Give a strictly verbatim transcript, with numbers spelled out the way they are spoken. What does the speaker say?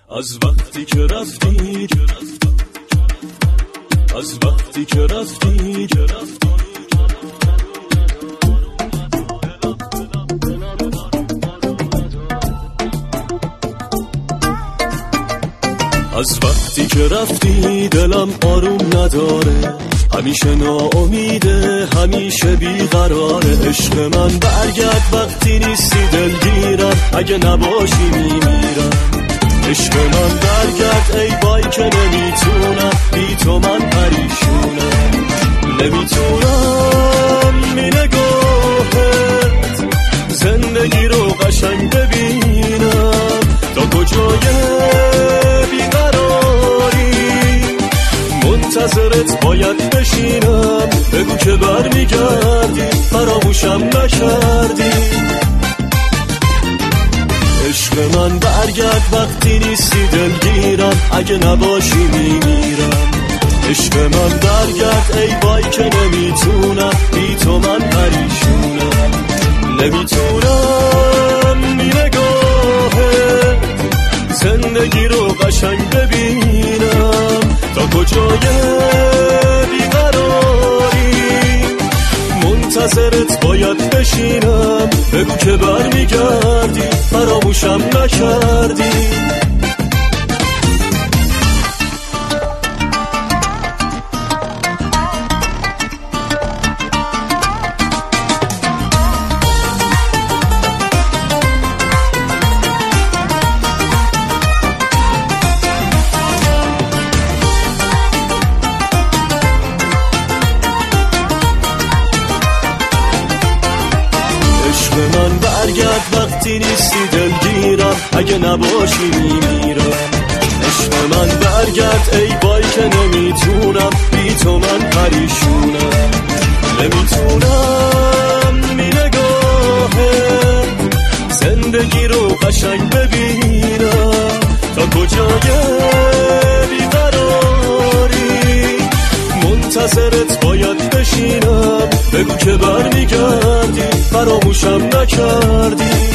از وقتی که رفتی، از وقتی که رفتی، از وقتی که رفتی دلم آروم نداره، همیشه ناامیده، همیشه بیقراره. عشق من برگرد وقتی نیستی دلگیرم، اگه نباشی میمیرم. عشق من برگرد ای وای که نمیتونم، بی تو من پریشونم. نمیتونم می نگاهت زندگی رو قشنگ ببینم، تا کجای بیقراری منتظرت باید بشینم. بگو که برمیگردی، فراموشم نکردی. عشق من برگرد وقتی نیستی دلگیرم، اگه نباشی میمیرم. عشق من برگرد ای وای که نمیتونم، بی تو من پریشونم. نمیتونم بی نگاهت زندگی رو قشنگ ببینم، تا کجای بیقراری منتظرت باید بشینم. بگو که برمیگردی، فراموشم نکردی. من برگرد وقتی نیستی دلگیرم، اگه نباشی میمیرم. عشق من برگرد ای وای که نمیتونم، بی تو من پریشونم. نمیتونم بی نگاهت زندگی رو قشنگ ببینم، تا کجای بیقراری منتظرت باید بشینم. بگو که برمیگردی، فراموشم نکردی.